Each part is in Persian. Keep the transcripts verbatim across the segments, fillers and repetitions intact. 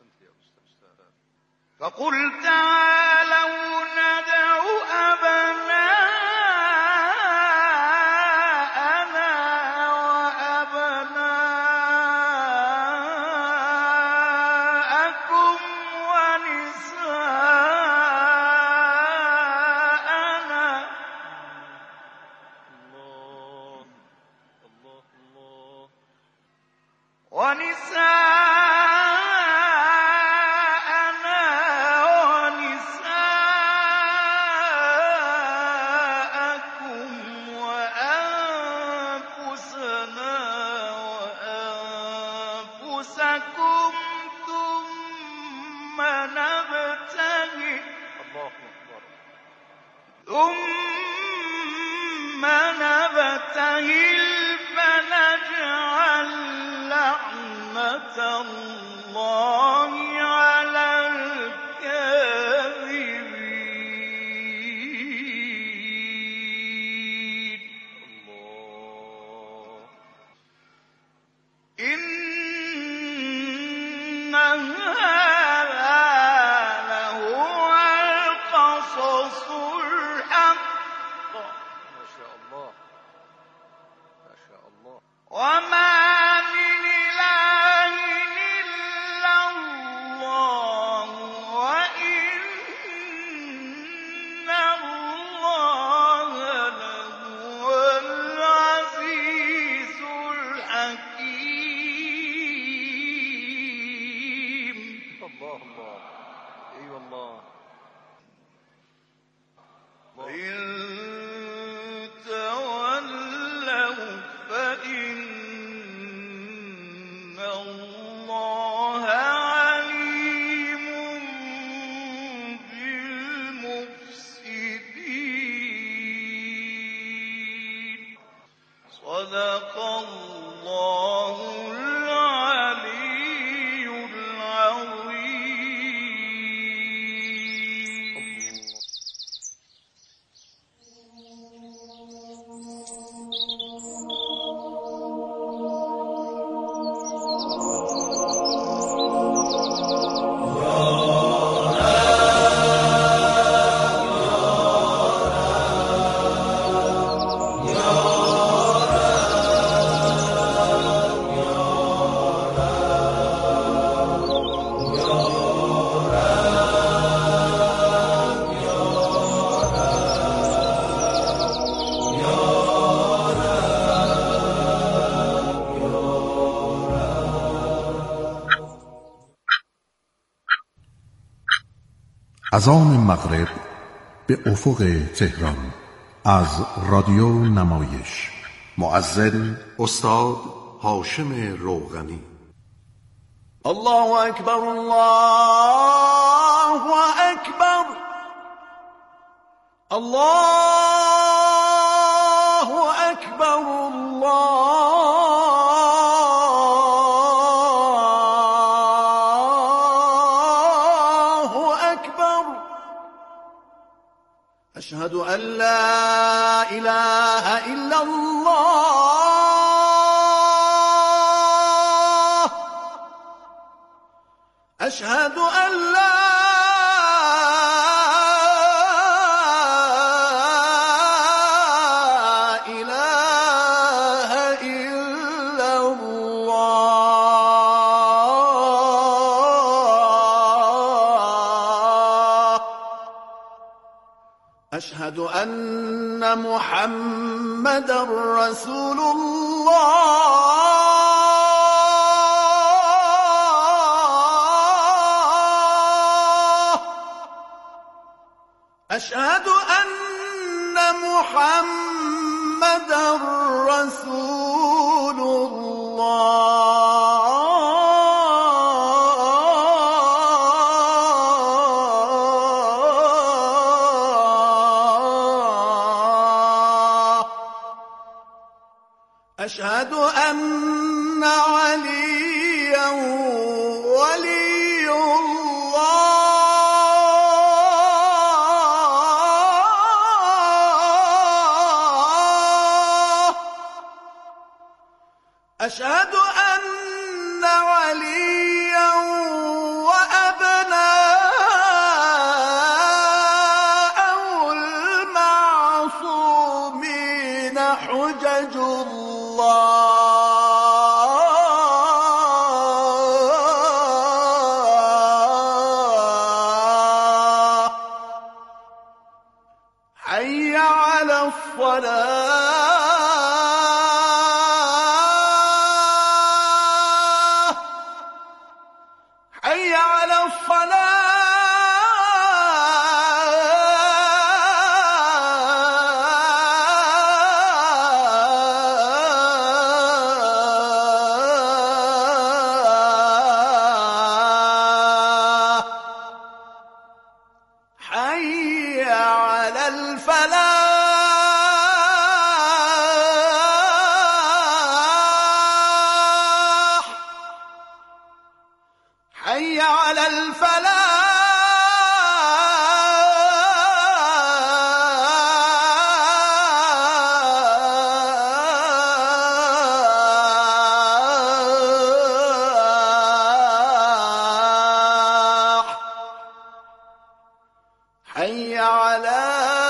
فقل تعالوا ندع أبناءنا وأبناءكم ونساءنا الله الله الله ونساءنا ونساءكم وأنفسنا وأنفسكم ثم نبتهل الله أكبر ثم نبتهل فنجعل لعنة الله على الكاذبين الله إن هذا لهو القصص الحق ما شاء الله ما شاء الله وما من إله إلا الله وإن الله لهو العزيز الحكيم الله الله أي والله وإن تولوا فإن الله عليم بالمفسدين صدق الله العلي العظيم. اذان مغرب به افق تهران از رادیو نمایش. مؤذن استاد هاشم روغنی. الله اکبر الله اکبر الله اکبر الله اکبر اشهد ان لا اله الا الله اشهد ان لا اله الا الله اشهد ان محمدا رسول الله اشهد ان محمدا رسول الله اشهد ان عليا ولي الله اشهد ان عليا الصلاة حي على الصلاة حي على الفلاح حي على الفلاح حي على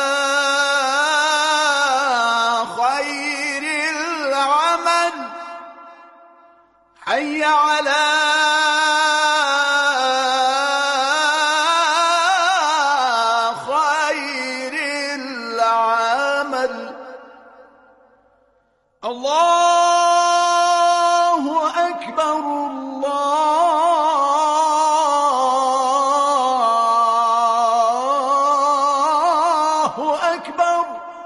خير العمل حي على خير العمل الله أكبر الله أكبر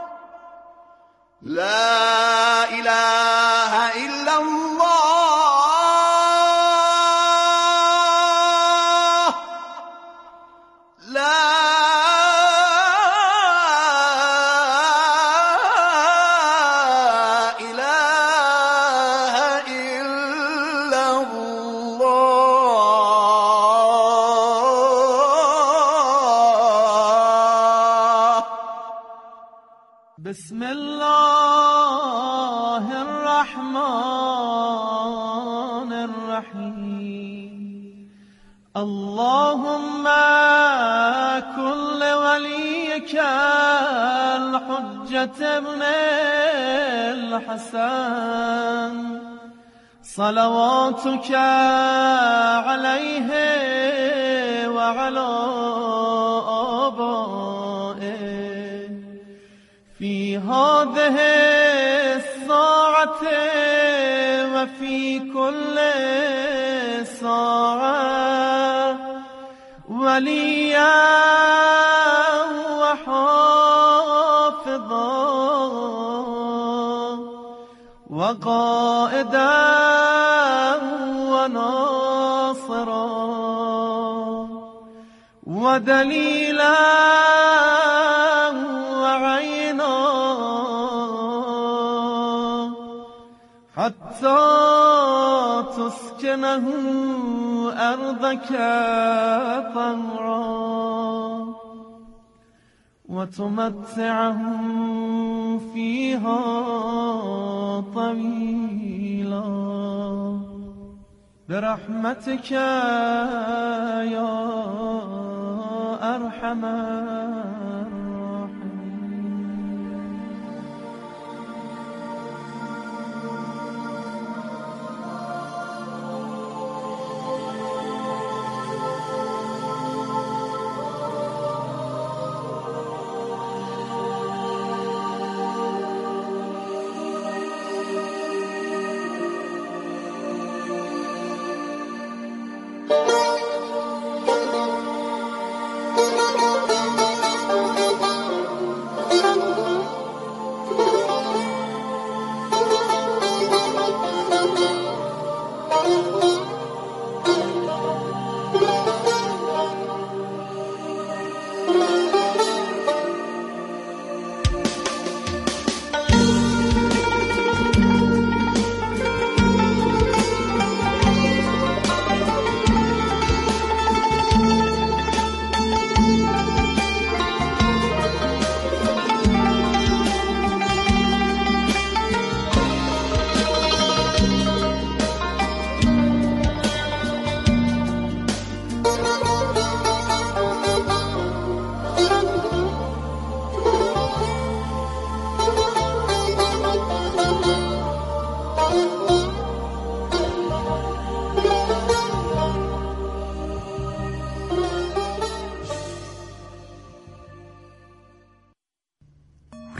لا إله إلا الله لا إله إلا الله بسم الله الرحمن الرحيم اللهم كن لوليك الحجة ابن الحسن صلواتك عليه وعلى آبائه في هذه الساعة وفي كل ساعة وليا وحافظا وقائدا وناصرا ودليلا وعينا حتى تسكنه أرضك طهرا وتمتعهم فيها طويلا برحمتك يا أرحم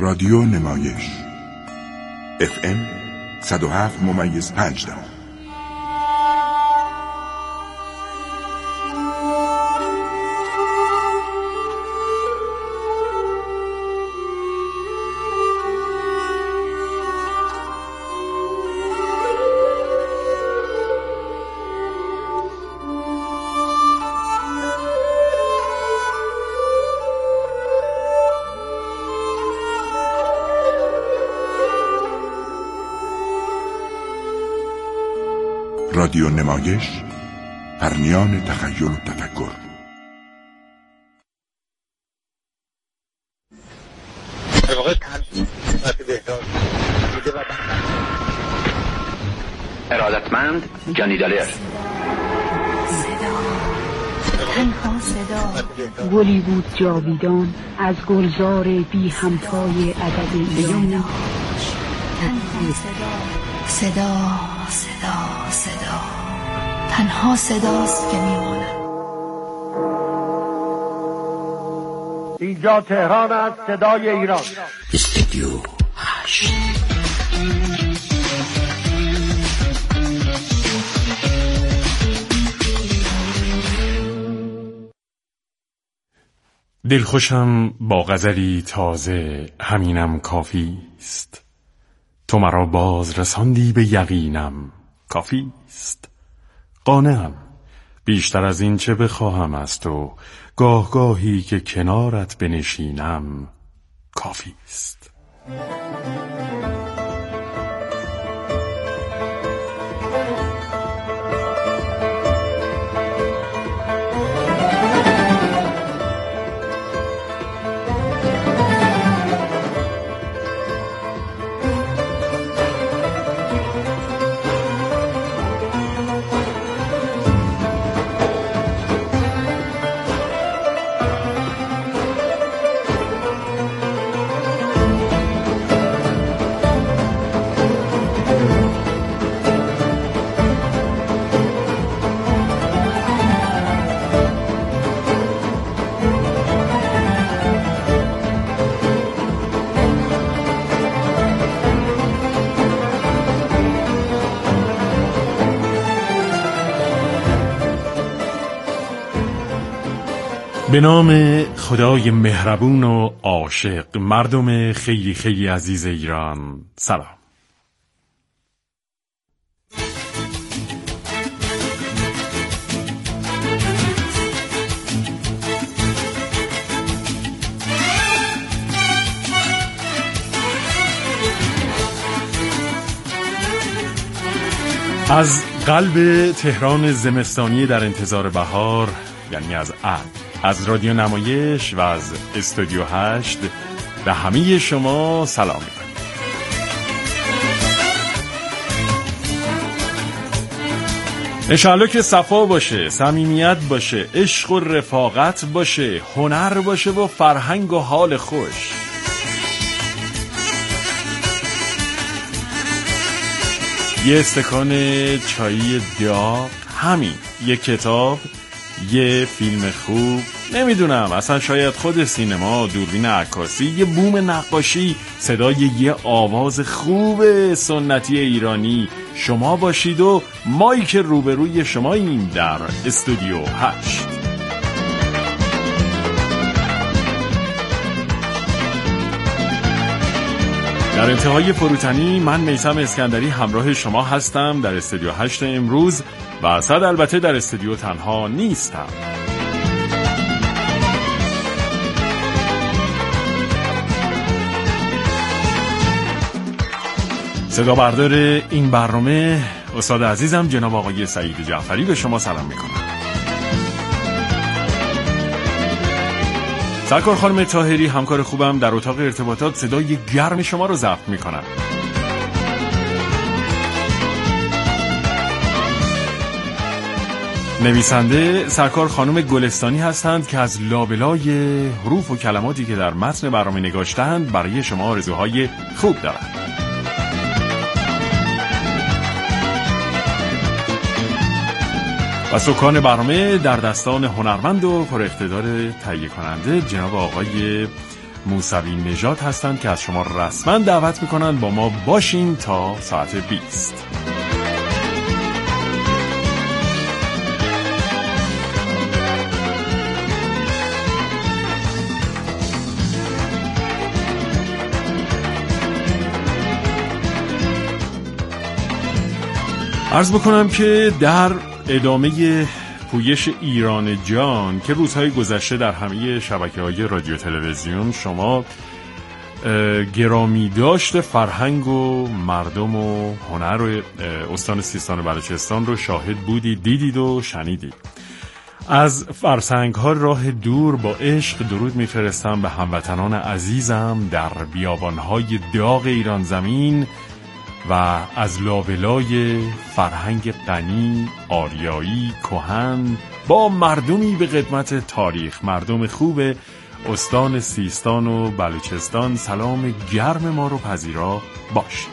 رادیو نمایش اف ام صد و هفت ممیز پنج دهم. رادیو نمایش، پرنیان تخیل و تفکر. ارادتمند جانی دالر. تنها صدا گلی بود جاویدان از گلزار بی همتای عدد میلیون. تنها صدا صدا صدا صدا تنها صداست که میماند. اینجا تهران است، صدای ایران. استودیو هشت. دلخوشم با غزلی تازه، همینم کافی است. تو مرا باز رساندی به یقینم، کافی است. قانعم، بیشتر از این چه بخواهم از تو، گاه گاهی که کنارت بنشینم، کافی است. به نام خدای مهربون و عاشق، مردم خیلی خیلی عزیز ایران، سلام. از قلب تهران زمستانی در انتظار بهار، یعنی از ابر، از رادیو نمایش و از استودیو هشت به همه شما سلام می‌کنم. انشالله که صفا باشه، صمیمیت باشه، عشق و رفاقت باشه، هنر باشه و فرهنگ و حال خوش. یه استکان چایی داغ، همین، یه کتاب، یه فیلم خوب، نمیدونم، اصلا شاید خود سینما، دوربین عکاسی، یه بوم نقاشی، صدای یه آواز خوب سنتی ایرانی شما باشید و مایی که روبروی شماییم در استودیو هشت. در انتهای فروتنی من میثم اسکندری همراه شما هستم در استودیو هشت امروز و صد البته در استودیو تنها نیستم. صدا بردار این برنامه استاد عزیزم جناب آقای سعید جعفری به شما سلام میکنم. سرکار خانم طاهری همکار خوبم در اتاق ارتباطات صدای گرم شما رو ضبط میکنن. نویسنده سرکار خانم گلستانی هستند که از لابلای حروف و کلماتی که در متن برنامه نگاشتند برای شما آرزوهای خوب دارند. و سکان برنامه در دستان هنرمند و پر اقتدار تهیه کننده جناب آقای موسوی نژاد هستند که از شما رسما دعوت میکنن با ما باشین تا ساعت بیست. عرض بکنم که در ادامه پویش ایران جان که روزهای گذشته در همه شبکه‌های رادیو تلویزیون شما گرامی داشت فرهنگ و مردم و هنر و استان سیستان و بلوچستان رو شاهد بودید، دیدید و شنیدید. از فرسنگ‌ها راه دور با عشق درود می‌فرستم به هموطنان عزیزم در بیابان‌های داغ ایران زمین و از لابلای فرهنگ غنی، آریایی، کهن با مردمی به قدمت تاریخ، مردم خوب استان سیستان و بلوچستان سلام گرم ما رو پذیرا باش.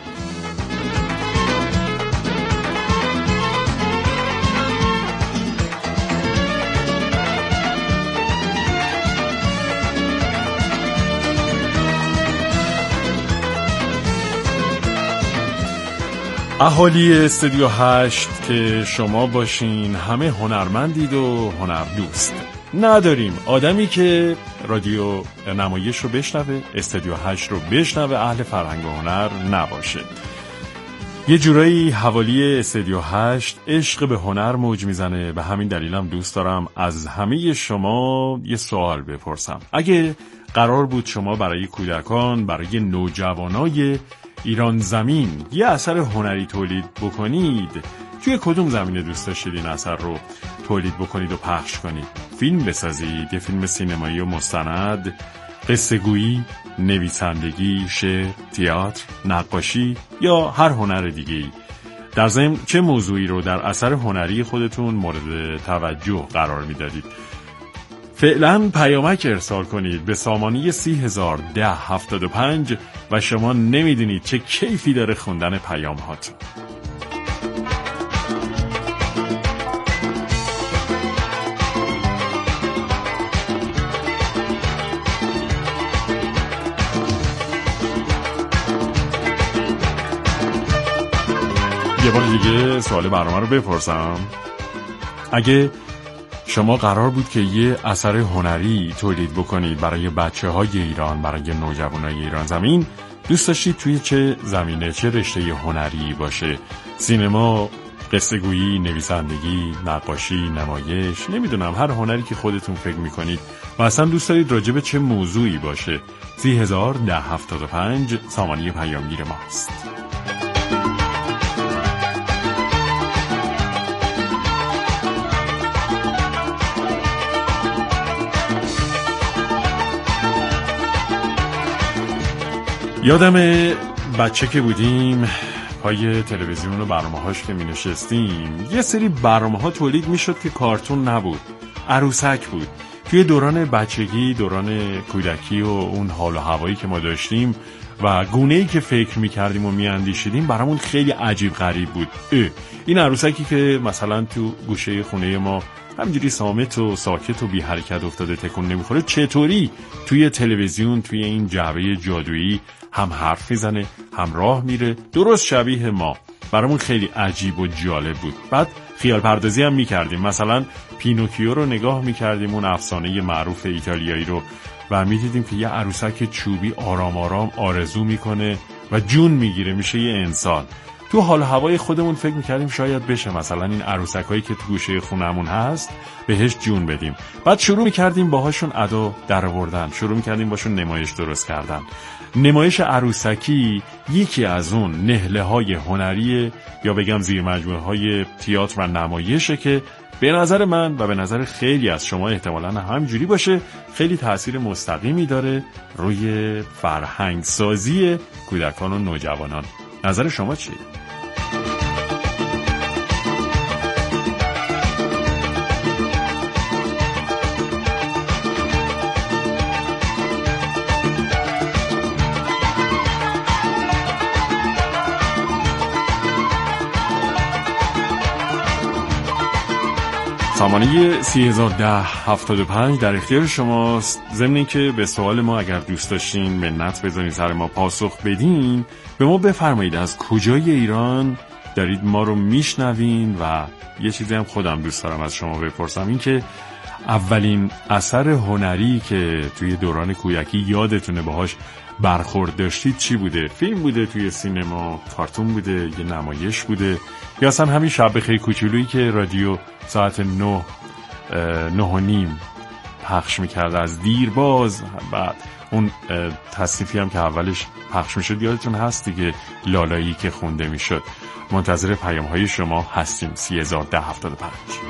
اهالی استودیو هشت که شما باشین همه هنرمندید و هنردوست. نداریم آدمی که رادیو نمایش رو بشنوه، استودیو هشت رو بشنوه اهل فرهنگ و هنر نباشه. یه جورایی حوالی استودیو هشت عشق به هنر موج میزنه. به همین دلیلم دوست دارم از همه شما یه سوال بپرسم. اگه قرار بود شما برای کودکان، برای نوجوانای ایران زمین یه اثر هنری تولید بکنید، توی کدوم زمینه دوست داشتید این اثر رو تولید بکنید و پخش کنید؟ فیلم بسازید، یه فیلم سینمایی و مستند، قصه گویی، نویسندگی، شعر، تئاتر، نقاشی یا هر هنر دیگه‌ای؟ در ضمن چه موضوعی رو در اثر هنری خودتون مورد توجه قرار میدادید؟ فعلا پیامک ارسال کنید به سامانه سی هزار ده هفتاد و پنج و شما نمیدونید چه کیفی داره خوندن پیام هاتون. یه بار دیگه سوال برنامه رو بپرسم. اگه شما قرار بود که یه اثر هنری تولید بکنید برای بچه های ایران، برای نوجوانای ایران زمین، دوست داشتید توی چه زمینه، چه رشته هنری باشه؟ سینما، قصه گویی، نویسندگی، نقاشی، نمایش، نمیدونم هر هنری که خودتون فکر میکنید و اصلا دوست دارید راجع به چه موضوعی باشه. سی هزار ده هفتاد و پنج سامانه پیامگیر ماست. یادم بچه که بودیم پای تلویزیون و برنامه هاش که می نشستیم یه سری برنامه ها تولید می شد که کارتون نبود، عروسک بود. توی دوران بچگی، دوران کودکی و اون حال و هوایی که ما داشتیم و گونه‌ای که فکر می کردیم و می اندیشیدیم برامون خیلی عجیب غریب بود. اه این عروسکی که مثلا تو گوشه خونه ما همینجوری صامت و ساکت و بی حرکت افتاده تکون نمیخوره، چطوری توی تلویزیون توی این جعبه جادویی هم حرف میزنه هم راه میره، درست شبیه ما. برامون خیلی عجیب و جالب بود. بعد خیال پردازی هم میکردیم، مثلا پینوکیو رو نگاه میکردیم، اون افسانه معروف ایتالیایی رو، و میدیدیم که یه عروسک چوبی آرام آرام آرزو میکنه و جون میگیره، میشه یه انسان. تو حال هوای خودمون فکر میکردیم شاید بشه مثلا این عروسکایی که تو گوشه خونمون هست بهش جون بدیم. بعد شروع میکردیم باهاشون ادا در آوردن، شروع میکردیم باشون نمایش درست کردن. نمایش عروسکی یکی از اون نهله های هنری یا بگم زیر مجموعه های تئاتر و نمایشه که به نظر من و به نظر خیلی از شما احتمالاً همینجوری باشه، خیلی تأثیر مستقیمی داره روی فرهنگ سازی کودکان و نوجوانان. نظر شما چیه؟ سامانه سی هزار و ده هفتاد و پنج در اختیار شماست. ضمن این که به سوال ما اگر دوست داشتین منت بزنید سر ما پاسخ بدین، به ما بفرمایید از کجای ایران دارید ما رو میشنوین. و یه چیزی هم خودم دوست دارم از شما بپرسم، این که اولین اثر هنری که توی دوران کودکی یادتونه باهاش برخورد داشتید چی بوده؟ فیلم بوده توی سینما، کارتون بوده، یه نمایش بوده، یا اصلا همین شب خیلی کوچولویی که رادیو ساعت نه نه و نیم پخش میکرد از دیرباز؟ بعد اون تصنیفی هم که اولش پخش میشد یادتون هست دیگه، لالایی که خونده میشد. منتظر پیام های شما هستیم. سی هزار و ده هفتاد و پنج.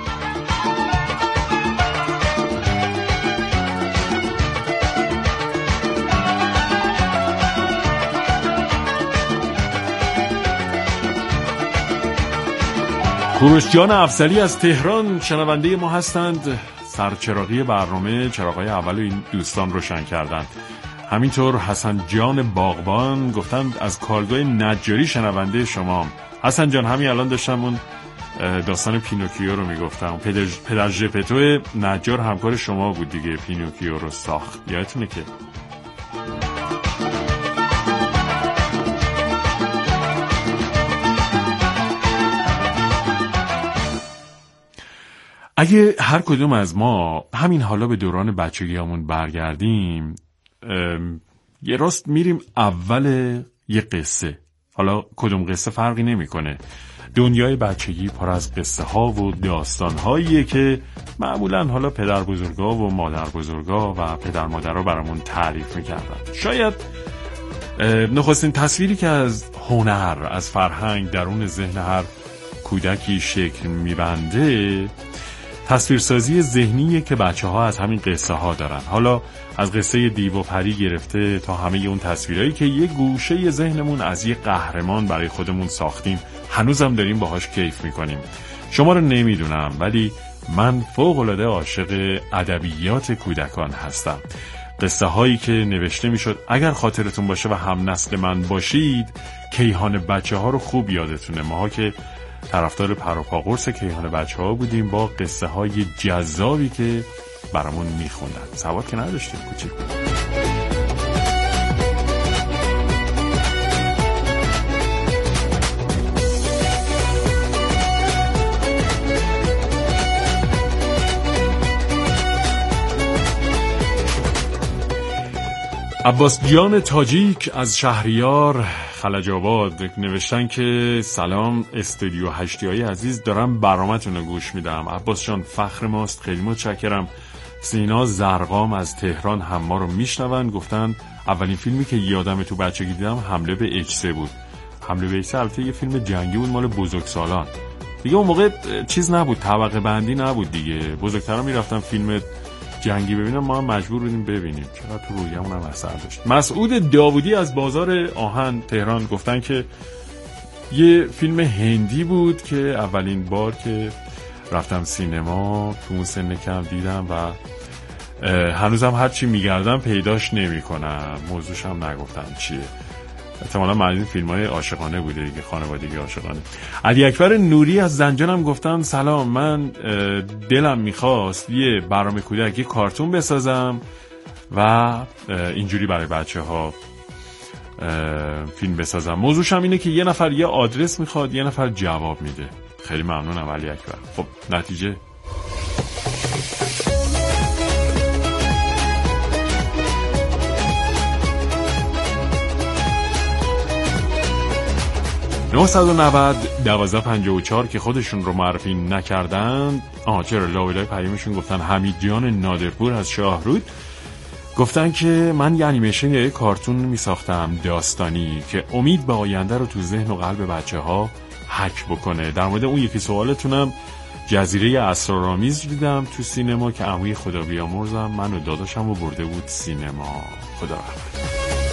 کوروش جان افضلی از تهران شنونده ما هستند. سرچراغی برنامه چراغای اول این دوستان روشن کردند. همینطور حسن جان باغبان گفتند از کارگاه نجاری شنونده شما. حسن جان همین الان داشتم اون داستان پینوکیو رو میگفتم. پدر پدر ژپتو نجار همکار شما بود دیگه، پینوکیو رو ساخت، یادتونه که. اگه هر کدوم از ما همین حالا به دوران بچگیامون برگردیم، یه راست میریم اول یه قصه. حالا کدوم قصه فرقی نمیکنه. دنیای بچگی پر از قصه ها و داستان هاییه که معمولا حالا پدر بزرگا و مادر بزرگا و پدر مادرها برامون تعریف میکردن. شاید نخستین تصویری که از هنر، از فرهنگ درون ذهن هر کودکی شکل میبنده تصویرسازی ذهنیه که بچه ها از همین قصه ها دارن. حالا از قصه دیو و پری گرفته تا همه اون تصویرهایی که یه گوشه ذهنمون از یه قهرمان برای خودمون ساختیم، هنوزم داریم باهاش کیف میکنیم. شما رو نمیدونم ولی من فوق‌العاده عاشق ادبیات کودکان هستم. قصه هایی که نوشته میشد، اگر خاطرتون باشه و هم نسل من باشید، کیهان بچه ها رو خوب یادتونه. ماها که طرفدار پروپا قرص کیهان بچه ها بودیم با قصه های جذابی که برامون میخوندن. سواد که نداشتیم کوچیک بود. عباس جان تاجیک از شهریار خلج آباد نوشتن که سلام استودیو هشتیایی عزیز، دارم برنامه‌تون رو گوش میدم. عباس جان فخر ماست، خیلی متشکرم. سینا زرقام از تهران هم ما رو میشنون، گفتن اولین فیلمی که یادم تو بچگی دیدم حمله به اچ سه بود. حمله به اچ سه البته یه فیلم جنگی بود مال بزرگسالان دیگه. اون موقع چیز نبود، طبقه بندی نبود دیگه. بزرگترا میرفتن فیلم جنگی ببینم، ما هم مجبور بودیم ببینیم. چقدر تو رویمون هم اثر داشت. مسعود داوودی از بازار آهن تهران گفتن که یه فیلم هندی بود که اولین بار که رفتم سینما تو اون سن کم دیدم و هنوزم هرچی میگردم پیداش نمی کنم. موضوعش هم نگفتم چیه. احتمالا من این فیلم‌های عاشقانه بوده دیگه، خانوادگی عاشقانه. علی اکبر نوری از زنجانم گفتن سلام، من دلم میخواست یه برنامه کودک، یه کارتون بسازم و اینجوری برای بچه ها فیلم بسازم. موضوعش هم اینه که یه نفر یه آدرس میخواد، یه نفر جواب میده. خیلی ممنونم علی اکبر. خب نتیجه نه نه صفر یک دو پنجاه و چهار که خودشون رو معرفی نکردن. آها چرا لاولای پیامشون گفتن حمید جان نادرپور از شاهرود گفتن که من یه انیمیشن یه کارتون می ساختم داستانی که امید به آینده رو تو ذهن و قلب بچه ها حک بکنه. در مورد اون یکی سوالتونم جزیره اسرارآمیز دیدم تو سینما که عموی خدا بیامرزم من و داداشم رو برده بود سینما. خدا رحمت.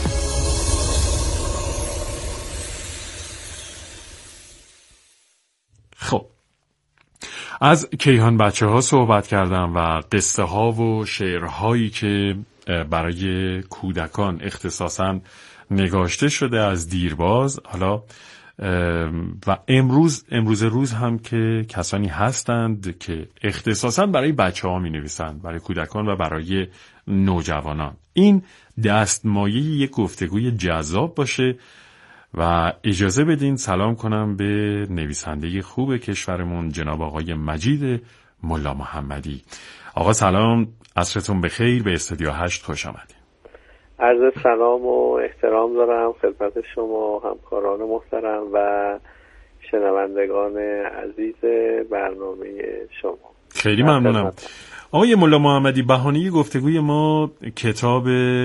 خب از کیهان بچه ها صحبت کردم و قصه ها و شعرهایی که برای کودکان اختصاصاً نگاشته شده از دیرباز. حالا و امروز امروز روز هم که کسانی هستند که اختصاصاً برای بچه ها می نویسند، برای کودکان و برای نوجوانان. این دستمایه یک گفتگوی جذاب باشه و اجازه بدین سلام کنم به نویسنده خوب کشورمون جناب آقای مجید ملا محمدی. آقا سلام، عصرتون بخیر، به استودیو هشت خوش آمدید. عرض سلام و احترام دارم خدمت شما همکاران محترم و شنوندگان عزیز برنامه شما. خیلی ممنونم. آقای ملا محمدی، بهانه گفتگوی ما کتاب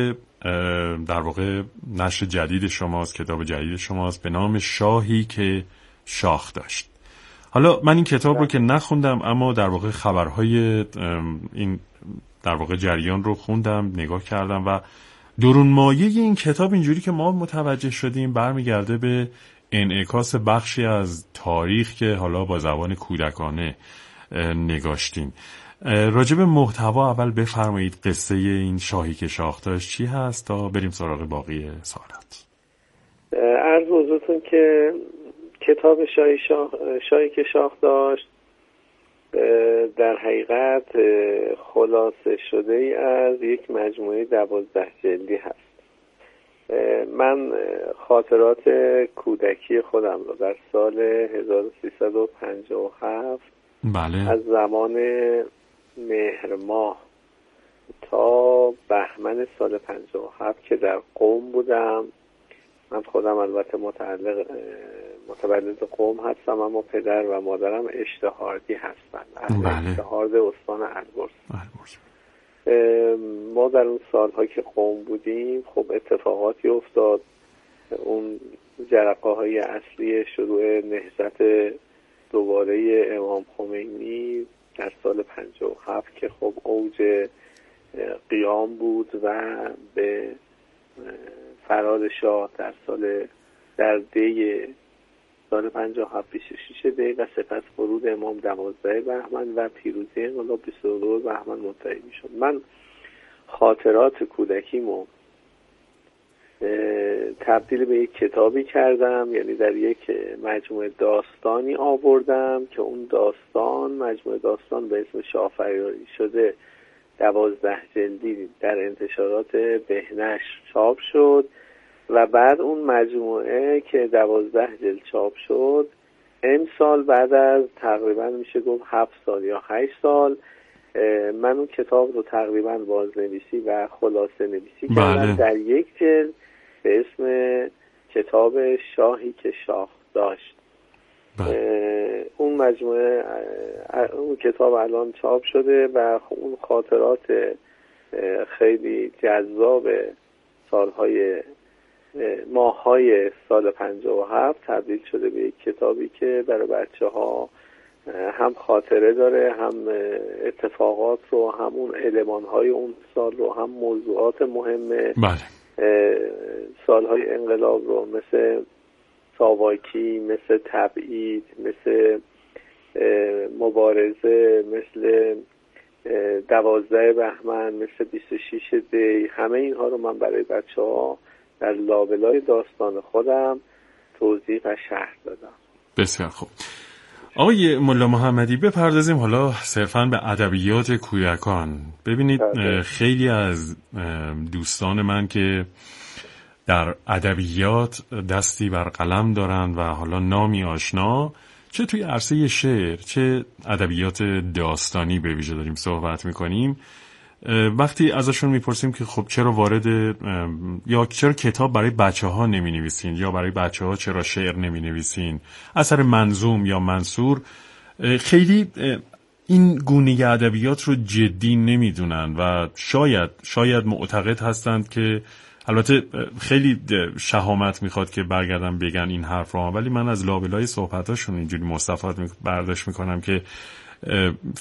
در واقع نشر جدید شماست، کتاب جدید شماست به نام شاهی که شاخ داشت. حالا من این کتاب رو که نخوندم، اما در واقع خبرهای این در واقع جریان رو خوندم، نگاه کردم و درون مایه این کتاب اینجوری که ما متوجه شدیم برمیگرده به انعکاس بخشی از تاریخ که حالا با زبان کودکانه نگاشتین. راجب محتوا اول بفرمایید، قصه این شاهی که شاخ داشت چی هست تا بریم سراغ باقی سوالات. عرض حضورتون که کتاب شاهی, شاخ، شاهی که شاخ داشت در حقیقت خلاصه شده ای از یک مجموعه دوازده جلدی هست. من خاطرات کودکی خودم رو در سال هزار و سیصد و پنجاه و هفت بله. از زمان مهر ماه تا بهمن سال پنجاه و هفت که در قم بودم. من خودم البته متعلق متولد قم هستم، اما پدر و مادرم اشتهاردی هستن. بله. اشتهارد استان البرز. ما در اون سالها که قم بودیم خب اتفاقاتی افتاد. اون جرقه های اصلی شروع نهضت دوباره امام خمینی در سال پنجاه و هفت که خب اوج قیام بود و به فرار شاه در سال در دی سال پنجاه و هفت بیست و شش دی و سپس فرود امام دوازده بهمن و پیروزی انقلاب بیست و دو بهمن منتهی میشد. من خاطرات کودکیمو تبدیل به یک کتابی کردم، یعنی در یک مجموعه داستانی آوردم که اون داستان مجموعه داستان به اسم شاهفریایی شده دوازده جلدی در انتشارات بهنش چاپ شد و بعد اون مجموعه که دوازده جلد چاپ شد امسال بعد از تقریبا میشه گفت هفت سال یا هشت سال من اون کتاب رو تقریبا بازنویسی و خلاصه نویسی کردم در یک جلد به اسم کتاب شاهی که شاخ داشت. اون مجموعه اون کتاب الان چاپ شده و اون خاطرات خیلی جذاب سالهای ماه‌های سال پنجاه و هفت تبدیل شده به یک کتابی که برای بچه ها هم خاطره داره، هم اتفاقات رو، هم اون المان‌های اون سال رو، هم موضوعات مهمه سالهای انقلاب رو مثل ساواکی، مثل تبعید، مثل مبارزه، مثل دوازده بهمن، مثل بیست و شش دی، همه اینها رو من برای بچه ها در لابلای داستان خودم توضیح و شرح دادم. بسیار خوب. آقای ملا محمدی، بپردازیم حالا صرفاً به ادبیات کودکان. ببینید خیلی از دوستان من که در ادبیات دستی بر قلم دارند و حالا نامی آشنا، چه توی عرصه شعر چه ادبیات داستانی به ویژه داریم صحبت میکنیم، وقتی ازشون میپرسیم که خب چرا وارد یا چرا کتاب برای بچه ها نمی نویسین یا برای بچه ها چرا شعر نمی نویسین، اثر منظوم یا منثور، خیلی این گونه ادبیات رو جدی نمیدونن و شاید شاید معتقد هستند که، البته خیلی شهامت میخواد که برگردم بگن این حرف رو، ولی من از لابلای صحبتاشون اینجوری مستفاد برداشت میکنم که